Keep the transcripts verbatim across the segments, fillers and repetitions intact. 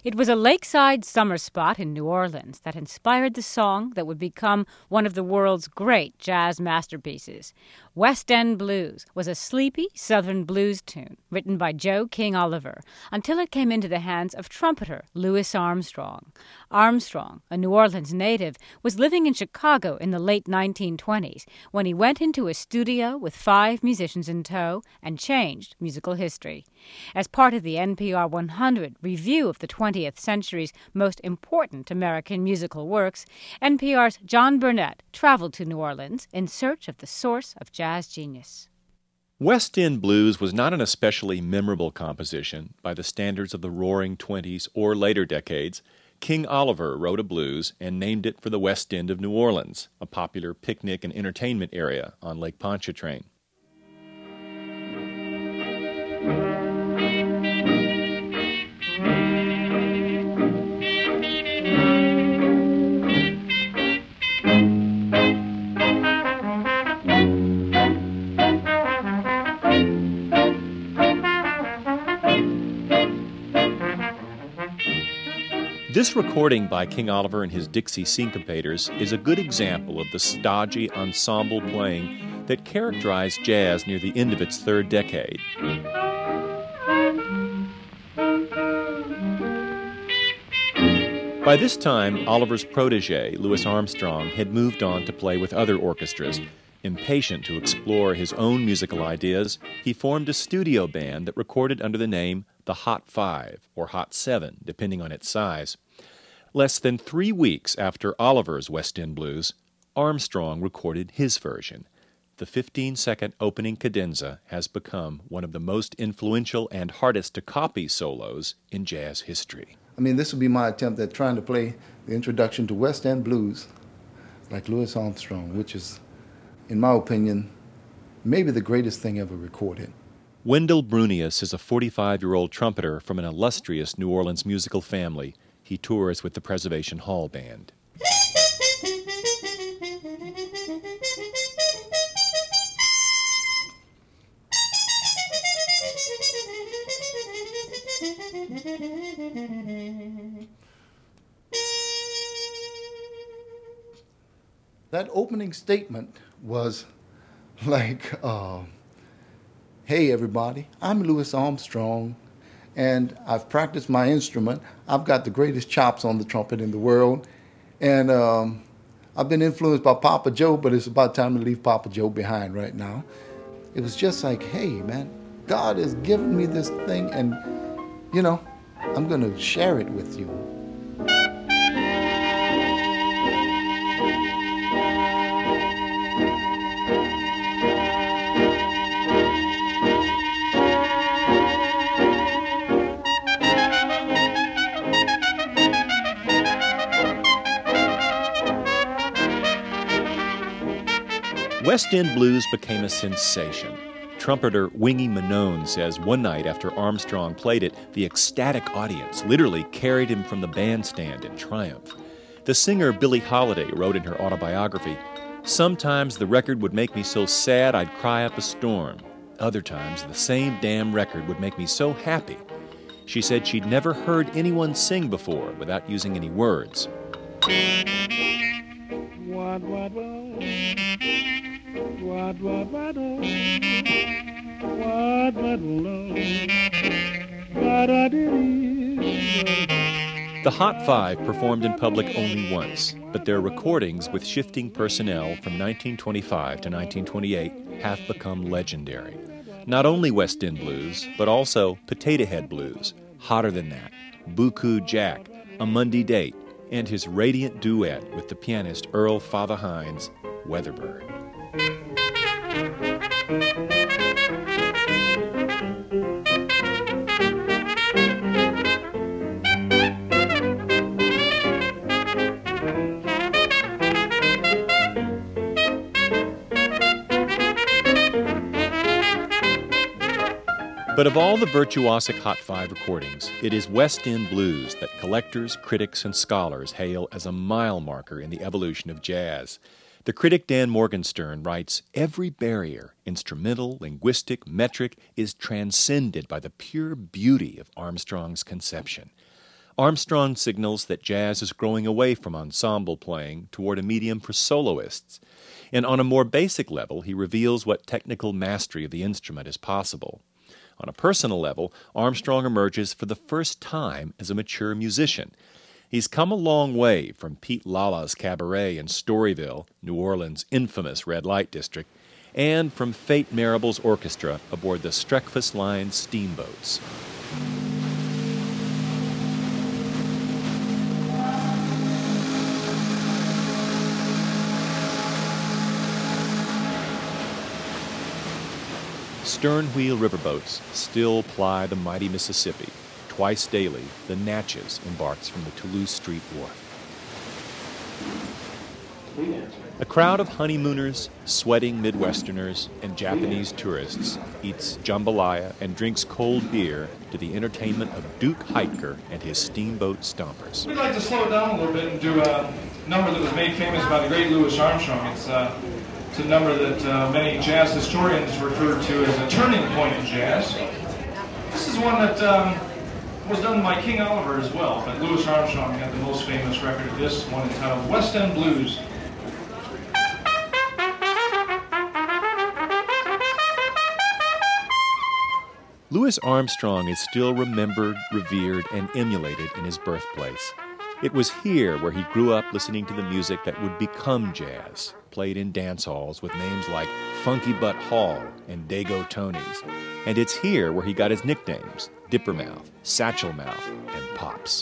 It was a lakeside summer spot in New Orleans that inspired the song that would become one of the world's great jazz masterpieces. West End Blues was a sleepy Southern blues tune written by Joe King Oliver until it came into the hands of trumpeter Louis Armstrong. Armstrong, a New Orleans native, was living in Chicago in the late nineteen twenties when he went into a studio with five musicians in tow and changed musical history. As part of the N P R one hundred review of the twentieth century's most important American musical works, N P R's John Burnett traveled to New Orleans in search of the source of jazz genius. West End Blues was not an especially memorable composition by the standards of the Roaring Twenties or later decades. King Oliver wrote a blues and named it for the West End of New Orleans, a popular picnic and entertainment area on Lake Pontchartrain. This recording by King Oliver and his Dixie Syncopators is a good example of the stodgy ensemble playing that characterized jazz near the end of its third decade. By this time, Oliver's protege, Louis Armstrong, had moved on to play with other orchestras. Impatient to explore his own musical ideas, he formed a studio band that recorded under the name the Hot Five, or Hot Seven, depending on its size. Less than three weeks after Oliver's West End Blues, Armstrong recorded his version. The fifteen-second opening cadenza has become one of the most influential and hardest-to-copy solos in jazz history. I mean, this would be my attempt at trying to play the introduction to West End Blues like Louis Armstrong, which is, in my opinion, maybe the greatest thing ever recorded. Wendell Brunius is a forty-five-year-old trumpeter from an illustrious New Orleans musical family. He tours with the Preservation Hall Band. That opening statement was like, uh, hey everybody, I'm Louis Armstrong, and I've practiced my instrument. I've got the greatest chops on the trumpet in the world, and um, I've been influenced by Papa Joe, but it's about time to leave Papa Joe behind right now. It was just like, hey man, God has given me this thing, and you know, I'm gonna share it with you. West End Blues became a sensation. Trumpeter Wingy Manone says one night after Armstrong played it, the ecstatic audience literally carried him from the bandstand in triumph. The singer Billie Holiday wrote in her autobiography, "Sometimes the record would make me so sad I'd cry up a storm. Other times the same damn record would make me so happy." She said she'd never heard anyone sing before without using any words. What, what, what? What, what, what, oh. What, what, oh. What, what, The Hot Five performed in public only once, but their recordings with shifting personnel from nineteen twenty-five to nineteen twenty-eight have become legendary. Not only West End Blues, but also Potato Head Blues, Hotter Than That, Buku Jack, A Monday Date, and his radiant duet with the pianist Earl Father Hines, Weatherbird. But of all the virtuosic Hot Five recordings, it is West End Blues that collectors, critics, and scholars hail as a mile marker in the evolution of jazz. The critic Dan Morgenstern writes, "Every barrier, instrumental, linguistic, metric, is transcended by the pure beauty of Armstrong's conception. Armstrong signals that jazz is growing away from ensemble playing toward a medium for soloists. And on a more basic level, he reveals what technical mastery of the instrument is possible. On a personal level, Armstrong emerges for the first time as a mature musician. He's come a long way from Pete Lala's cabaret in Storyville, New Orleans' infamous red light district, and from Fate Marable's orchestra aboard the Streckfus Line steamboats. Stern-wheel riverboats still ply the mighty Mississippi. Twice daily, the Natchez embarks from the Toulouse Street Wharf. A crowd of honeymooners, sweating Midwesterners, and Japanese tourists eats jambalaya and drinks cold beer to the entertainment of Duke Heitker and his steamboat stompers. We'd like to slow it down a little bit and do a number that was made famous by the great Louis Armstrong. It's, uh, it's a number that uh, many jazz historians refer to as a turning point in jazz. This is one that um, was done by King Oliver as well, but Louis Armstrong had the most famous record of this, one entitled West End Blues. Louis Armstrong is still remembered, revered, and emulated in his birthplace. It was here where he grew up listening to the music that would become jazz, played in dance halls with names like Funky Butt Hall and Dago Tony's. And it's here where he got his nicknames, Dippermouth, Satchel Mouth, and Pops.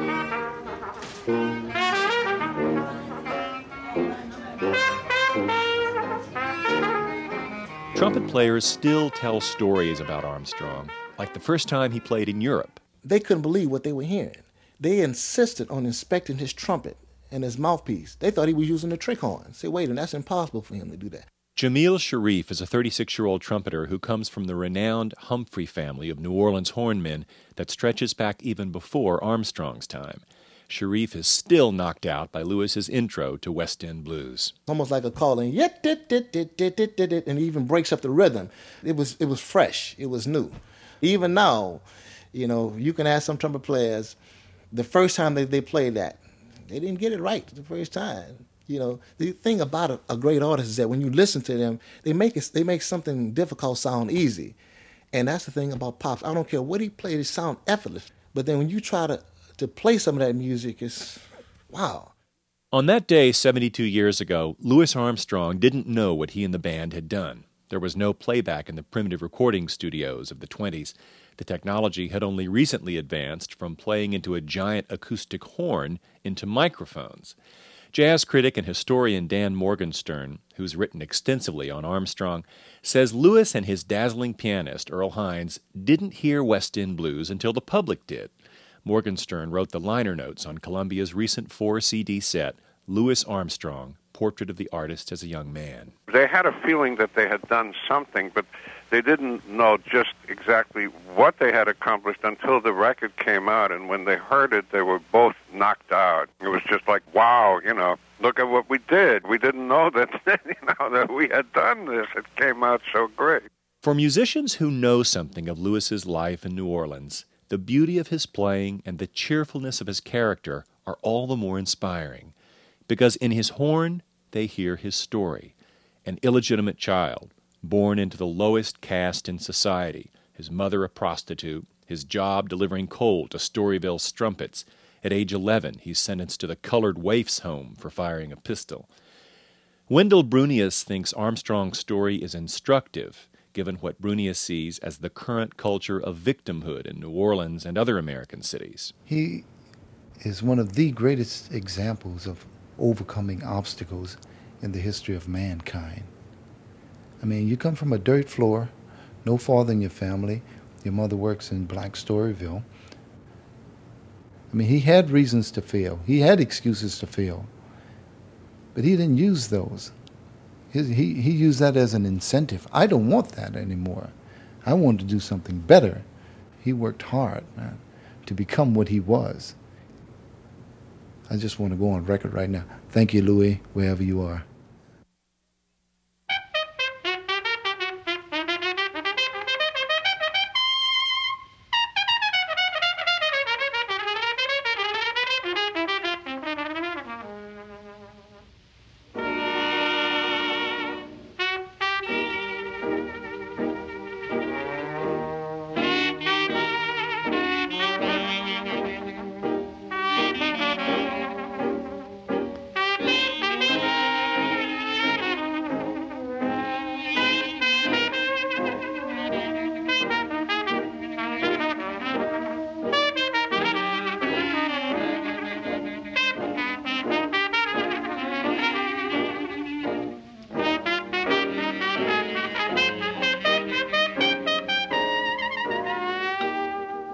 Trumpet players still tell stories about Armstrong, like the first time he played in Europe. They couldn't believe what they were hearing. They insisted on inspecting his trumpet and his mouthpiece. They thought he was using a trick horn. Say, wait a minute, that's impossible for him to do that. Jamil Sharif is a thirty-six-year-old trumpeter who comes from the renowned Humphrey family of New Orleans hornmen that stretches back even before Armstrong's time. Sharif is still knocked out by Lewis's intro to West End Blues. Almost like a calling, yet, dit, dit, dit, dit, dit, dit, dit, and he even breaks up the rhythm. It was it was fresh. It was new. Even now, you know, you can ask some trumpet players, the first time they, they played that, they didn't get it right the first time. You know, the thing about a, a great artist is that when you listen to them, they make it, they make something difficult sound easy. And that's the thing about Pops. I don't care what he played, it sound effortless. But then when you try to, to play some of that music, it's, wow. On that day seventy-two years ago, Louis Armstrong didn't know what he and the band had done. There was no playback in the primitive recording studios of the twenties. The technology had only recently advanced from playing into a giant acoustic horn into microphones. Jazz critic and historian Dan Morgenstern, who's written extensively on Armstrong, says Louis and his dazzling pianist, Earl Hines, didn't hear West End Blues until the public did. Morgenstern wrote the liner notes on Columbia's recent four-C D set, Louis Armstrong, Portrait of the Artist as a Young Man. They had a feeling that they had done something, but they didn't know just exactly what they had accomplished until the record came out, and when they heard it, they were both knocked out. It was just like, wow, you know, look at what we did. We didn't know that, you know, that we had done this. It came out so great. For musicians who know something of Louis's life in New Orleans, the beauty of his playing and the cheerfulness of his character are all the more inspiring, because in his horn, they hear his story, an illegitimate child, born into the lowest caste in society, his mother a prostitute, his job delivering coal to Storyville strumpets. At age eleven, he's sentenced to the colored waif's home for firing a pistol. Wendell Brunius thinks Armstrong's story is instructive, given what Brunius sees as the current culture of victimhood in New Orleans and other American cities. He is one of the greatest examples of overcoming obstacles in the history of mankind. I mean, you come from a dirt floor, no father in your family. Your mother works in Black Storyville. I mean, he had reasons to fail. He had excuses to fail. But he didn't use those. He, he, he used that as an incentive. I don't want that anymore. I want to do something better. He worked hard, man, to become what he was. I just want to go on record right now. Thank you, Louis, wherever you are.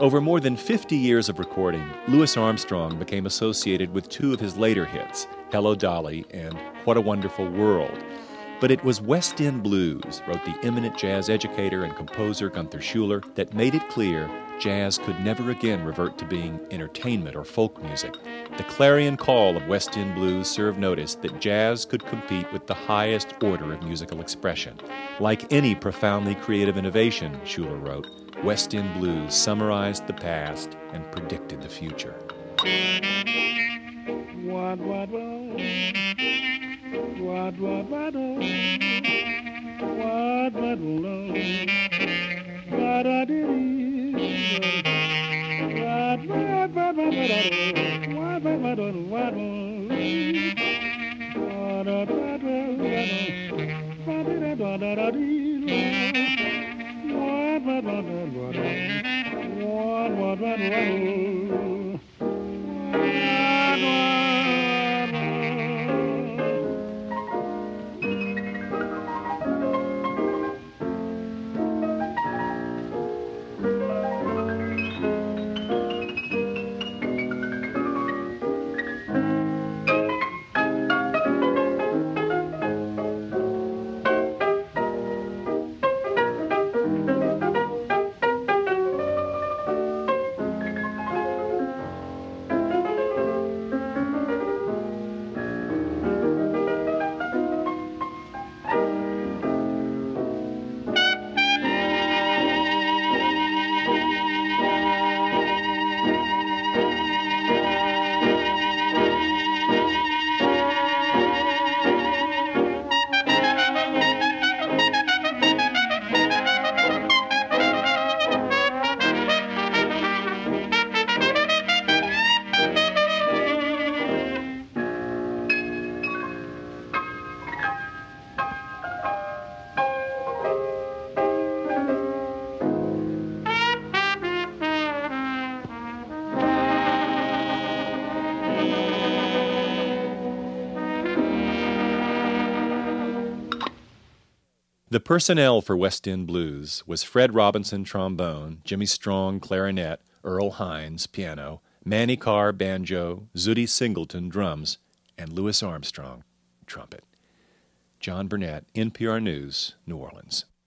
Over more than fifty years of recording, Louis Armstrong became associated with two of his later hits, Hello Dolly and What a Wonderful World. But it was West End Blues, wrote the eminent jazz educator and composer Gunther Schuller, that made it clear jazz could never again revert to being entertainment or folk music. The clarion call of West End Blues served notice that jazz could compete with the highest order of musical expression. Like any profoundly creative innovation, Schuller wrote, West End Blues summarized the past and predicted the future. What, what, what? What, what, what, oh. What, what, oh. What, I did. What, what, what, what, oh. What, what, what, oh. What, oh. What, what, what, oh. What, did I, da, da, dee. What, what, what, oh. What, what, what, what, oh. What, what, The personnel for West End Blues was Fred Robinson, trombone, Jimmy Strong, clarinet, Earl Hines, piano, Manny Carr, banjo, Zutty Singleton, drums, and Louis Armstrong, trumpet. John Burnett, N P R News, New Orleans.